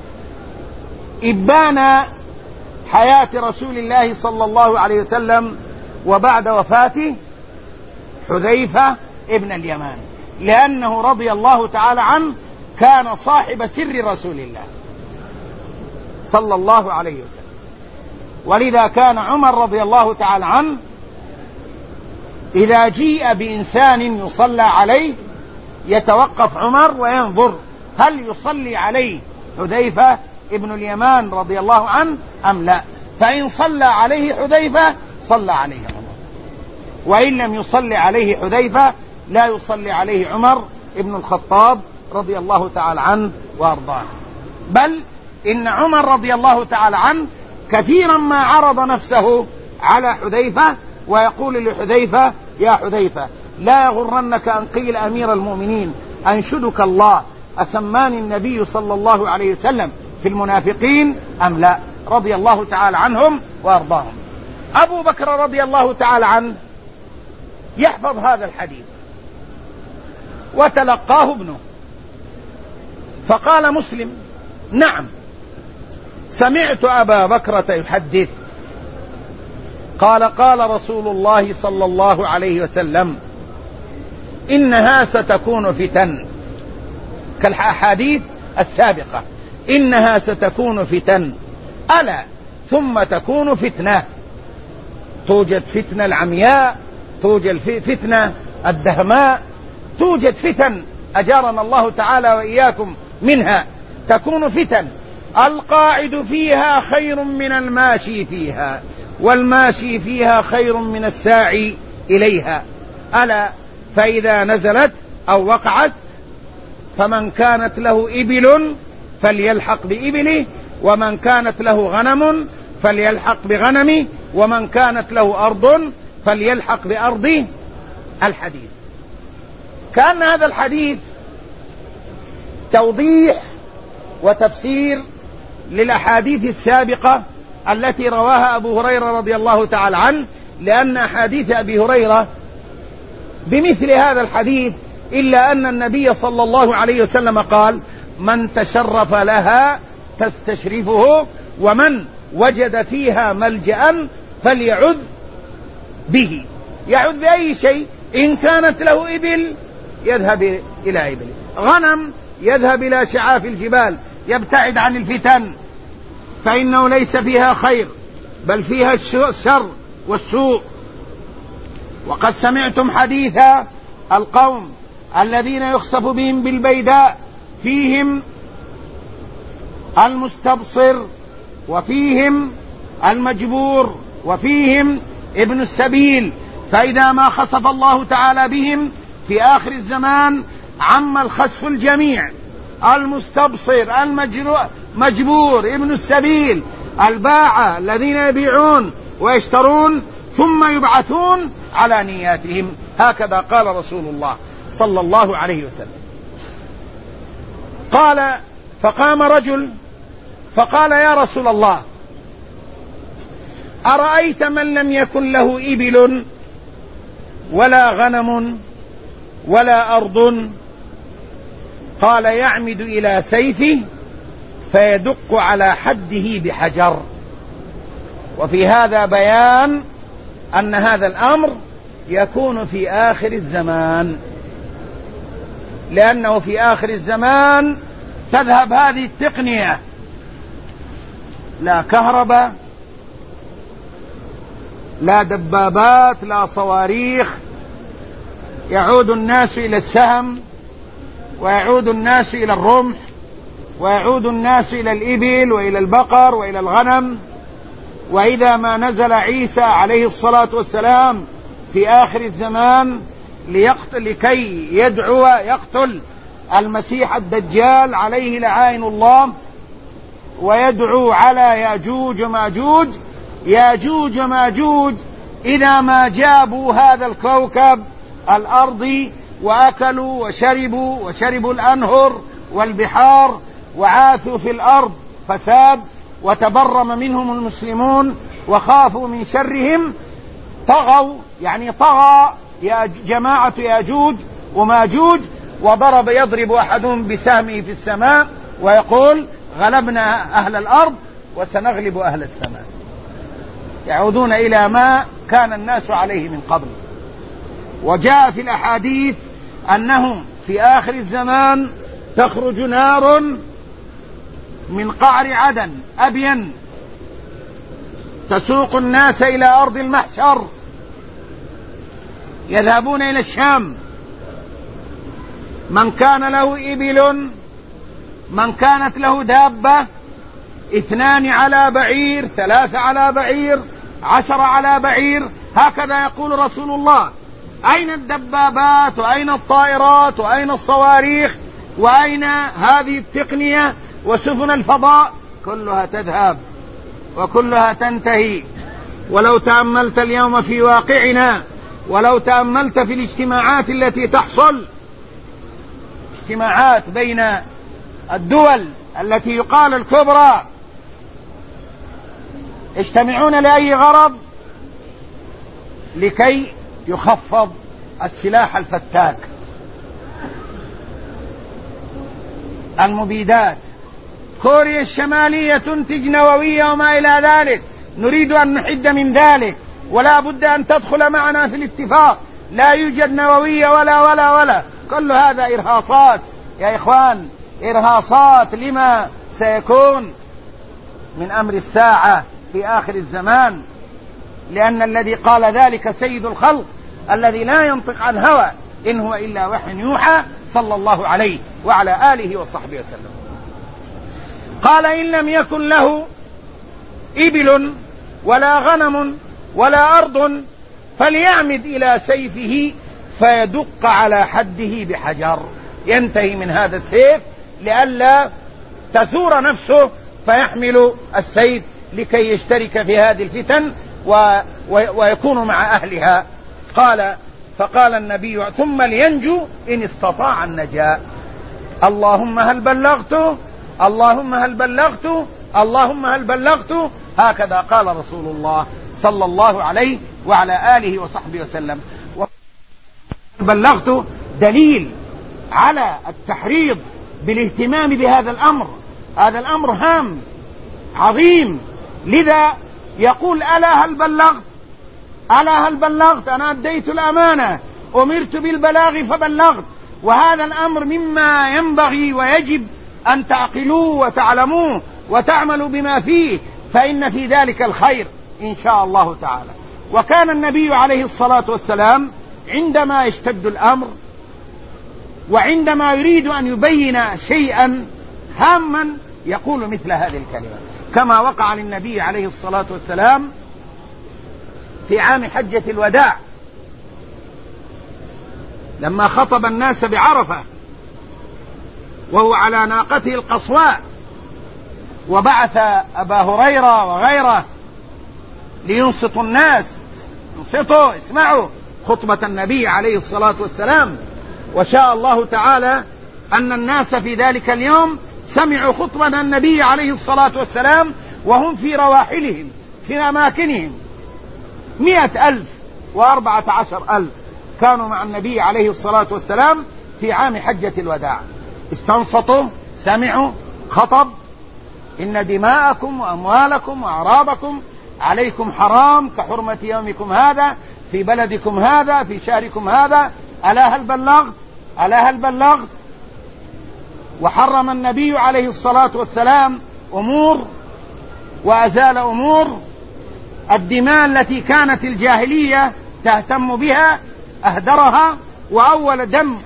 إبان حياة رسول الله صلى الله عليه وسلم وبعد وفاته حذيفة ابن اليمان، لأنه رضي الله تعالى عنه كان صاحب سر رسول الله صلى الله عليه وسلم. ولذا كان عمر رضي الله تعالى عنه إذا جيء بإنسان يصلى عليه يتوقف عمر وينظر هل يصلي عليه حذيفة ابن اليمان رضي الله عنه أم لا، فإن صلى عليه حذيفة صلى عليه عمر، وإن لم يصلي عليه حذيفة لا يصلي عليه عمر ابن الخطاب رضي الله تعالى عنه وأرضاه. بل إن عمر رضي الله تعالى عنه كثيرا ما عرض نفسه على حذيفة ويقول لحذيفة: يا حذيفة لا يغرنك أن قيل أمير المؤمنين، أنشدك الله، أسماني النبي صلى الله عليه وسلم في المنافقين أم لا؟ رضي الله تعالى عنهم وأرضاهم. أبو بكر رضي الله تعالى عنه يحفظ هذا الحديث وتلقاه ابنه، فقال مسلم: نعم سمعت أبا بكرة يحدث. قال: قال رسول الله صلى الله عليه وسلم: إنها ستكون فتن، كالأحاديث السابقة، إنها ستكون فتن، ألا ثم تكون فتنة. توجد فتنة العمياء، توجد فتنة الدهماء، توجد فتن أجارنا الله تعالى وإياكم منها. تكون فتن القاعد فيها خير من الماشي فيها، والماشي فيها خير من الساعي إليها. ألا فإذا نزلت أو وقعت فمن كانت له إبل فليلحق بإبله، ومن كانت له غنم فليلحق بغنمه، ومن كانت له أرض فليلحق بأرضه. الحديث كان هذا الحديث توضيح وتفسير للأحاديث السابقة التي رواها أبو هريرة رضي الله تعالى عنه، لأن أحاديث أبي هريرة بمثل هذا الحديث، إلا أن النبي صلى الله عليه وسلم قال: من تشرف لها تستشرفه، ومن وجد فيها ملجأ فليعذ به. يعذ بأي شيء؟ إن كانت له إبل يذهب إلى إبل، غنم يذهب إلى شعاف الجبال، يبتعد عن الفتن، فإنه ليس فيها خير بل فيها الشر والسوء. وقد سمعتم حديث القوم الذين يخسف بهم بالبيداء فيهم المستبصر وفيهم المجبور وفيهم ابن السبيل. فإذا ما خسف الله تعالى بهم في آخر الزمان عم الخسف الجميع، المستبصر، المجبور، ابن السبيل، الباعة الذين يبيعون ويشترون ثم يبعثون على نياتهم. هكذا قال رسول الله صلى الله عليه وسلم. قال: فقام رجل فقال: يا رسول الله، أرأيت من لم يكن له إبل ولا غنم ولا أرض؟ قال: يعمد إلى سيفه فيدق على حده بحجر. وفي هذا بيان أن هذا الأمر يكون في آخر الزمان، لأنه في آخر الزمان تذهب هذه التقنية، لا كهرباء، لا دبابات، لا صواريخ، يعود الناس إلى السهم، ويعود الناس إلى الرمح، ويعود الناس إلى الإبل وإلى البقر وإلى الغنم. وإذا ما نزل عيسى عليه الصلاة والسلام في آخر الزمان لكي يقتل المسيح الدجال عليه لعائن الله، ويدعو على ياجوج وماجوج. ياجوج وماجوج إذا ما جابوا هذا الكوكب الأرضي وأكلوا وشربوا الأنهر والبحار وعاثوا في الأرض فساد، وتبرم منهم المسلمون وخافوا من شرهم، طغوا، يعني طغى جماعة ياجوج وماجوج، يضرب أحدهم بسهمه في السماء ويقول: غلبنا أهل الأرض وسنغلب أهل السماء. يعودون إلى ما كان الناس عليه من قبل. وجاء في الأحاديث أنه في آخر الزمان تخرج نار من قعر عدن أبين تسوق الناس إلى أرض المحشر، يذهبون إلى الشام. من كان له إبل، من كانت له دابة، 2 على بعير، 3 على بعير، 10 على بعير، هكذا يقول رسول الله. أين الدبابات وأين الطائرات وأين الصواريخ وأين هذه التقنية وسفن الفضاء؟ كلها تذهب وكلها تنتهي. ولو تأملت اليوم في واقعنا، ولو تأملت في الاجتماعات التي تحصل، اجتماعات بين الدول التي يقال الكبرى، يجتمعون لأي غرض؟ لكي يخفض السلاح الفتاك، المبيدات. كوريا الشمالية تنتج نووية وما إلى ذلك، نريد أن نحد من ذلك، ولا بد أن تدخل معنا في الاتفاق. لا يوجد نووية ولا كل هذا إرهاصات يا إخوان، إرهاصات لما سيكون من أمر الساعة في آخر الزمان. لأن الذي قال ذلك سيد الخلق الذي لا ينطق عن هوى إن هو إلا وحي يوحى، صلى الله عليه وعلى آله وصحبه وسلم. قال: إن لم يكن له إبل ولا غنم ولا أرض فليعمد إلى سيفه فيدق على حده بحجر. ينتهي من هذا السيف لئلا تثور نفسه فيحمل السيف لكي يشترك في هذه الفتن ويكون مع أهلها. فقال النبي: ثم لينجو إن استطاع النجاة. اللهم هل بلغت، اللهم هل بلغت، اللهم هل بلغت. هكذا قال رسول الله صلى الله عليه وعلى آله وصحبه وسلم. بلغت دليل على التحريض بالاهتمام بهذا الأمر. هذا الأمر هام عظيم، لذا يقول: ألا هل بلغت، ألا هل بلغت، أنا أديت الأمانة، أمرت بالبلاغ فبلغت. وهذا الأمر مما ينبغي ويجب أن تعقلوه وتعلموه وتعملوا بما فيه، فإن في ذلك الخير إن شاء الله تعالى. وكان النبي عليه الصلاة والسلام عندما يشتد الأمر وعندما يريد أن يبين شيئا هاما يقول مثل هذه الكلمة، كما وقع للنبي عليه الصلاة والسلام في عام حجة الوداع لما خطب الناس بعرفة وهو على ناقته القصواء، وبعث أبا هريرة وغيره لينصتوا الناس، انصتوا اسمعوا خطبة النبي عليه الصلاة والسلام. وشاء الله تعالى أن الناس في ذلك اليوم سمعوا خطبة النبي عليه الصلاة والسلام وهم في رواحلهم في أماكنهم. 114,000 كانوا مع النبي عليه الصلاة والسلام في عام حجة الوداع، استنصتوا، سمعوا، خطب: إن دماءكم وأموالكم وأعراضكم عليكم حرام كحرمة يومكم هذا في بلدكم هذا في شهركم هذا، ألا هل بلغت؟ ألا هل بلغت؟ وحرم النبي عليه الصلاة والسلام أمور وأزال أمور. الدماء التي كانت الجاهلية تهتم بها أهدرها، وأول دم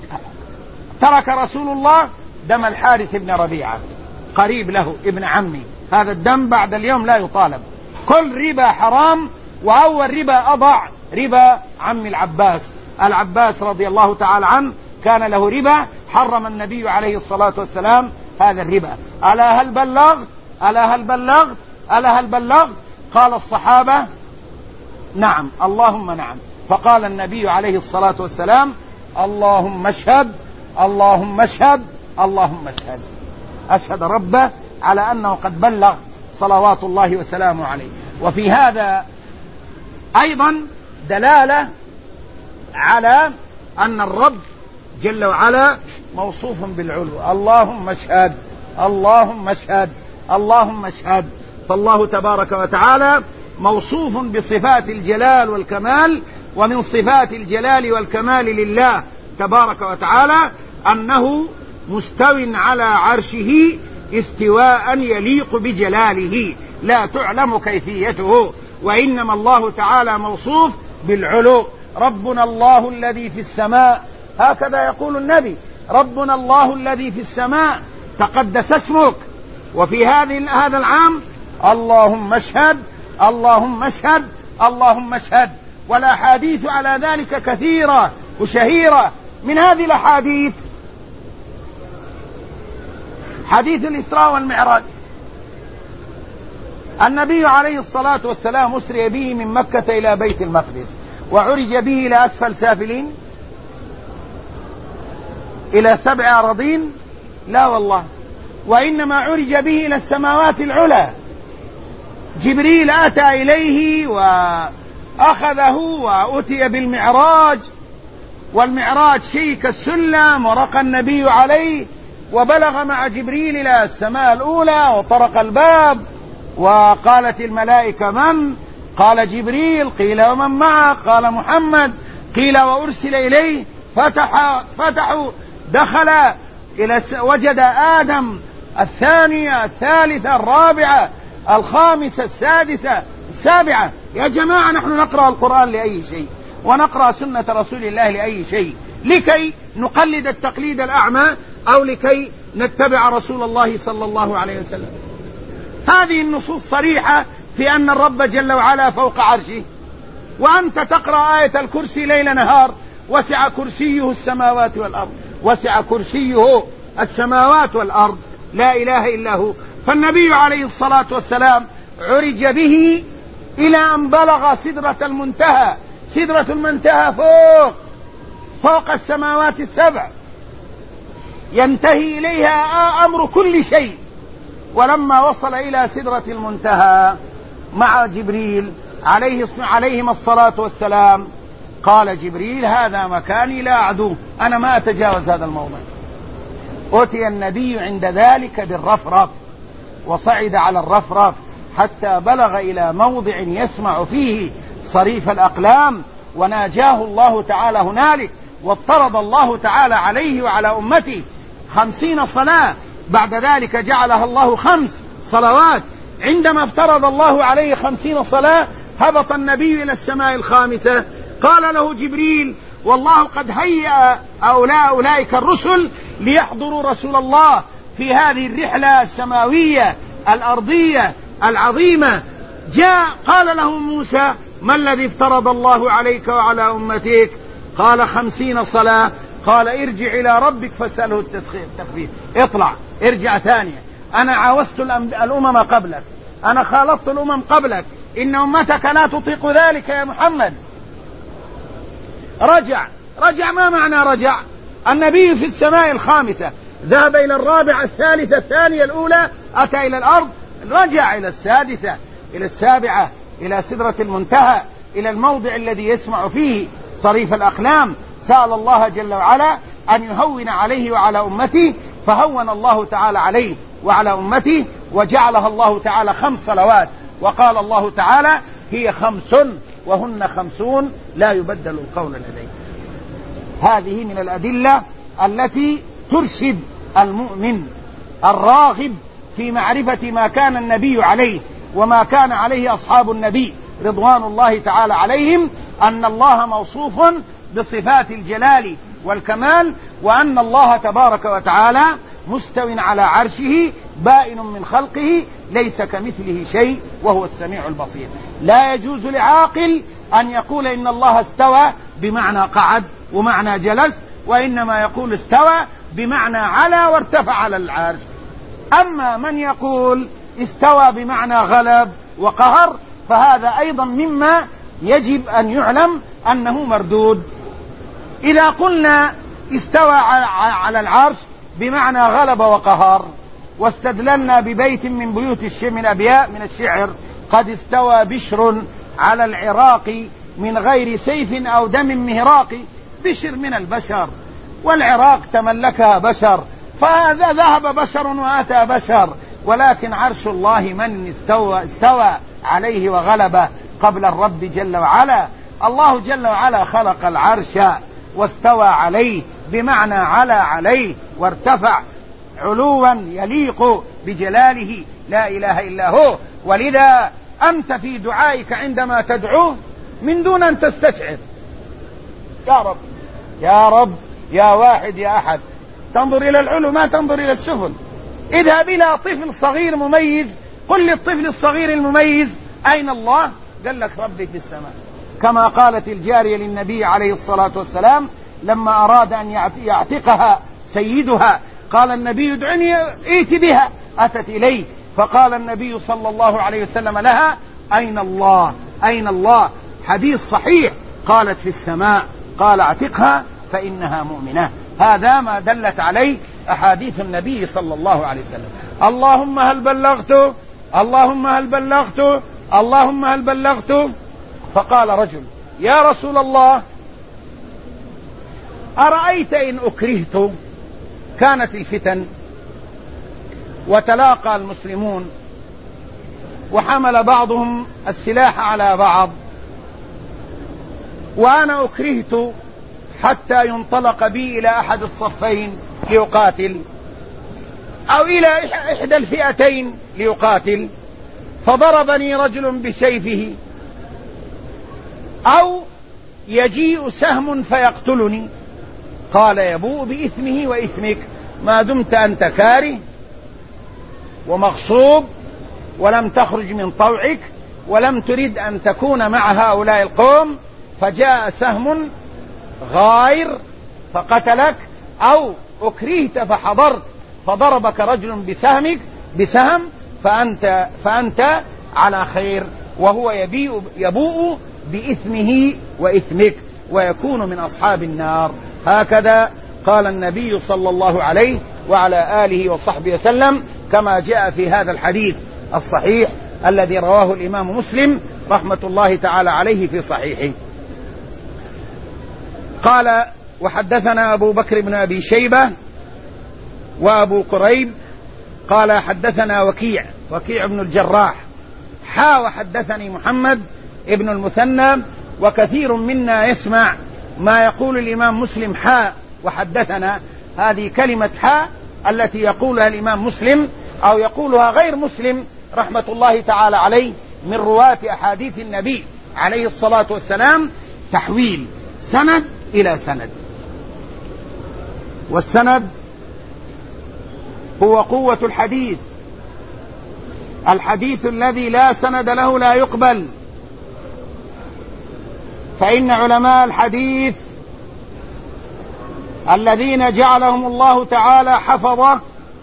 ترك رسول الله دم الحارث بن ربيعة قريب له ابن عمي، هذا الدم بعد اليوم لا يطالب. كل ربا حرام، وأول ربا أضع ربا عم العباس رضي الله تعالى عنه كان له ربا، حرم النبي عليه الصلاة والسلام هذا الربا. ألا هل بلغت؟ ألا هل بلغت؟ ألا هل بلغت؟ قال الصحابة: نعم اللهم نعم. فقال النبي عليه الصلاة والسلام: اللهم اشهد، اللهم اشهد، اللهم اشهد. أشهد ربه على أنه قد بلغ صلوات الله وسلامه عليه. وفي هذا أيضا دلالة على أن الرب جل وعلا موصوف بالعلو. اللهم اشهد، اللهم اشهد، اللهم اشهد. فالله تبارك وتعالى موصوف بصفات الجلال والكمال، ومن صفات الجلال والكمال لله تبارك وتعالى أنه مستو على عرشه استواء يليق بجلاله لا تعلم كيفيته، وإنما الله تعالى موصوف بالعلو. ربنا الله الذي في السماء، هكذا يقول النبي: ربنا الله الذي في السماء تقدس اسمك. وفي هذا العام: اللهم اشهد، اللهم اشهد، اللهم اشهد. والأحاديث على ذلك كثيرة وشهيرة. من هذه الأحاديث حديث الإسراء والمعراج. النبي عليه الصلاة والسلام أسري به من مكة إلى بيت المقدس، وعرج به إلى أسفل سافلين، إلى 7 أراضين. لا والله، وإنما عرج به إلى السماوات العلى. جبريل أتى إليه وأخذه وأتي بالمعراج، والمعراج شيء كالسلم، ورقى النبي عليه وبلغ مع جبريل إلى السماء الأولى وطرق الباب، وقالت الملائكة: من؟ قال: جبريل. قيل: ومن معه؟ قال: محمد. قيل: وأرسل إليه. فتحوا، دخل وجد آدم، الثانية، الثالثة، الرابعة، الخامسة، السادسة، السابعة. يا جماعة، نحن نقرأ القرآن لأي شيء، ونقرأ سنة رسول الله لأي شيء، لكي نقلد التقليد الأعمى أو لكي نتبع رسول الله صلى الله عليه وسلم. هذه النصوص صريحة في أن الرب جل وعلا فوق عرشه، وأنت تقرأ آية الكرسي ليل نهار: وسع كرسيه السماوات والأرض، وسع كرسيه السماوات والأرض، لا إله إلا هو. فالنبي عليه الصلاة والسلام عرج به إلى أن بلغ سدرة المنتهى. سدرة المنتهى فوق السماوات السبع، ينتهي إليها أمر كل شيء. ولما وصل إلى سدرة المنتهى مع جبريل عليهما الصلاة والسلام، قال جبريل: هذا مكاني لا أعدوه، أنا ما أتجاوز هذا الموضع. أتي النبي عند ذلك بالرفرف، وصعد على الرفرف حتى بلغ إلى موضع يسمع فيه صريف الأقلام، وناجاه الله تعالى هنالك، وافترض الله تعالى عليه وعلى أمته 50 صلاة. بعد ذلك جعلها الله 5 صلوات. عندما افترض الله عليه 50 صلاة، هبط النبي إلى السماء الخامسة قال له جبريل: والله قد هيأ أولئك الرسل ليحضروا رسول الله في هذه الرحلة السماوية الأرضية العظيمة. قال له موسى: ما الذي افترض الله عليك وعلى أمتك؟ قال 50 صلاة. قال: ارجع إلى ربك فاسأله التخفيف. اطلع، ارجع ثانية، أنا عاوزت الأمم قبلك، أنا خالطت الأمم قبلك، إن أمتك لا تطيق ذلك يا محمد. رجع. ما معنى رجع؟ النبي في السماء الخامسة ذهب إلى الرابعة، الثالثة، الثانية، الأولى، أتى إلى الأرض، رجع إلى السادسة، إلى السابعة، إلى سدرة المنتهى، إلى الموضع الذي يسمع فيه صريف الأقلام. سأل الله جل وعلا أن يهون عليه وعلى أمته، فهون الله تعالى عليه وعلى أمته، وجعلها الله تعالى 5 صلوات. وقال الله تعالى: هي 5 وهن 50 لا يبدل القول لدي. هذه من الأدلة التي ترشد المؤمن الراغب في معرفة ما كان النبي عليه وما كان عليه أصحاب النبي رضوان الله تعالى عليهم، أن الله موصوف بصفات الجلال والكمال، وأن الله تبارك وتعالى مستو على عرشه بائن من خلقه ليس كمثله شيء وهو السميع البصير. لا يجوز لعاقل أن يقول إن الله استوى بمعنى قعد ومعنى جلس، وإنما يقول استوى بمعنى علا وارتفع على العرش. أما من يقول استوى بمعنى غلب وقهر فهذا أيضا مما يجب أن يعلم أنه مردود. إذا قلنا استوى على العرش بمعنى غلب وقهر، واستدللنا ببيت من بيوت من أبيات من الشعر: قد استوى بشر على العراق من غير سيف أو دم مهراق. بشر من البشر، والعراق تملكها بشر، فهذا ذهب بشر وأتى بشر، ولكن عرش الله من استوى عليه وغلب قبل الرب جل وعلا. الله جل وعلا خلق العرش واستوى عليه بمعنى علا عليه وارتفع علوا يليق بجلاله لا إله إلا هو. ولذا أنت في دعائك عندما تدعوه من دون أن تستشعر: يا رب يا رب يا واحد يا أحد، تنظر إلى العلو ما تنظر إلى السفل. اذهب إلى طفل صغير مميز، قل للطفل الصغير المميز: أين الله؟ قال لك: ربي في السماء. كما قالت الجارية للنبي عليه الصلاة والسلام لما أراد أن يعتقها سيدها، قال النبي: ادعني ائت بها. أتت إليه، فقال النبي صلى الله عليه وسلم لها: أين الله؟ أين الله؟ حديث صحيح. قالت: في السماء. قال: اعتقها فإنها مؤمنة. هذا ما دلت عليه أحاديث النبي صلى الله عليه وسلم. اللهم هل بلغت؟ اللهم هل بلغت؟ اللهم هل بلغت؟ فقال رجل: يا رسول الله، أرأيت إن أكرهت؟ كانت الفتن وتلاقى المسلمون وحمل بعضهم السلاح على بعض، وأنا أكرهت حتى ينطلق بي إلى أحد الصفين ليقاتل، أو إلى إحدى الفئتين ليقاتل، فضربني رجل بسيفه، أو يجيء سهم فيقتلني. قال: يبوء بإثمه وإثمك ما دمت أنت كاره ومغصوب ولم تخرج من طوعك ولم ترد أن تكون مع هؤلاء القوم، فجاء سهم غائر فقتلك، أو أكرهت فحضرت فضربك رجل بسهم فأنت على خير، وهو يبوء بإثمه وإثمك ويكون من أصحاب النار. هكذا قال النبي صلى الله عليه وعلى آله وصحبه وسلم، كما جاء في هذا الحديث الصحيح الذي رواه الإمام مسلم رحمة الله تعالى عليه في صحيحه. قال: وحدثنا أبو بكر بن أبي شيبة وأبو قريب قال: حدثنا وكيع بن الجراح وحدثني محمد ابن المثنى. وكثير منا يسمع ما يقول الإمام مسلم وحدثنا، هذه كلمة التي يقولها الإمام مسلم أو يقولها غير مسلم رحمة الله تعالى عليه من رواة أحاديث النبي عليه الصلاة والسلام، تحويل سند إلى سند. والسند هو قوة الحديث. الحديث الذي لا سند له لا يقبل. فإن علماء الحديث الذين جعلهم الله تعالى حفظة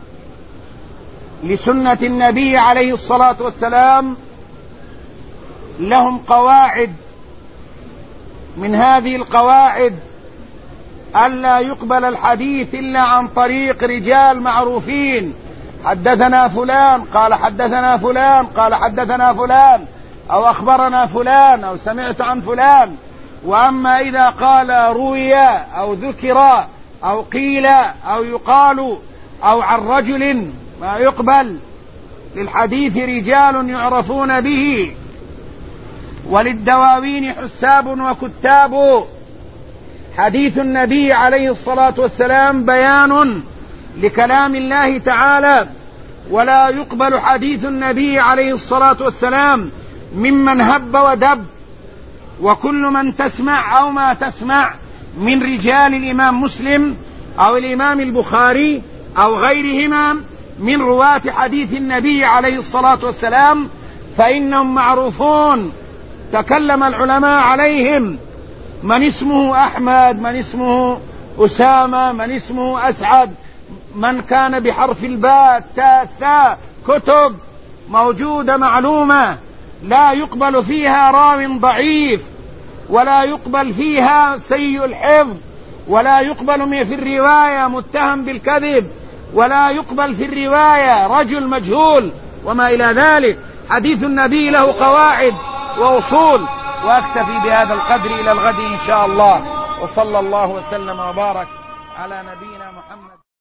لسنة النبي عليه الصلاة والسلام لهم قواعد. من هذه القواعد ألا يقبل الحديث إلا عن طريق رجال معروفين. حدثنا فلان قال حدثنا فلان قال حدثنا فلان، أو أخبرنا فلان، أو سمعت عن فلان. وأما إذا قال روي أو ذكر أو قيل أو يقال أو عن رجل ما يقبل. للحديث رجال يعرفون به، وللدواوين حساب وكتاب. حديث النبي عليه الصلاة والسلام بيان لكلام الله تعالى، ولا يقبل حديث النبي عليه الصلاة والسلام ممن هب ودب. وكل من تسمع أو ما تسمع من رجال الإمام مسلم أو الإمام البخاري أو غيرهما من رواة حديث النبي عليه الصلاة والسلام فإنهم معروفون، تكلم العلماء عليهم. من اسمه أحمد، من اسمه أسامة، من اسمه أسعد، من كان بحرف الباء التاء الثاء، كتب موجودة معلومة لا يقبل فيها راو ضعيف، ولا يقبل فيها سيء الحفظ، ولا يقبل في الرواية متهم بالكذب، ولا يقبل في الرواية رجل مجهول وما إلى ذلك. حديث النبي له قواعد وأصول. وأكتفي بهذا القدر إلى الغد إن شاء الله، وصلى الله وسلم وبارك على نبينا محمد.